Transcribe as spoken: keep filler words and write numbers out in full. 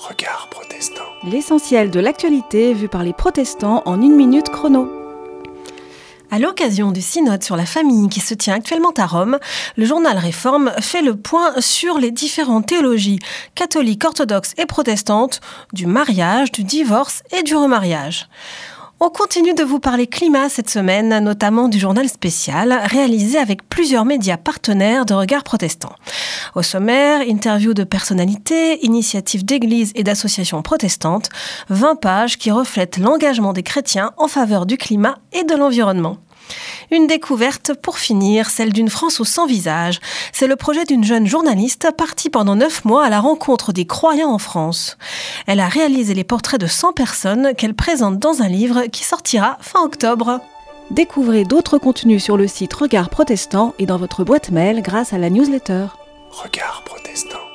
Regard protestant. L'essentiel de l'actualité vu par les protestants en une minute chrono. À l'occasion du synode sur la famille qui se tient actuellement à Rome, le journal Réforme fait le point sur les différentes théologies catholiques, orthodoxes et protestantes du mariage, du divorce et du remariage. On continue de vous parler climat cette semaine, notamment du journal spécial, réalisé avec plusieurs médias partenaires de Regard Protestant. Au sommaire, interviews de personnalités, initiatives d'églises et d'associations protestantes, vingt pages qui reflètent l'engagement des chrétiens en faveur du climat et de l'environnement. Une découverte pour finir, celle d'une France aux cent visages. C'est le projet d'une jeune journaliste partie pendant neuf mois à la rencontre des croyants en France. Elle a réalisé les portraits de cent personnes qu'elle présente dans un livre qui sortira fin octobre. Découvrez d'autres contenus sur le site Regard Protestant et dans votre boîte mail grâce à la newsletter. Regard protestant.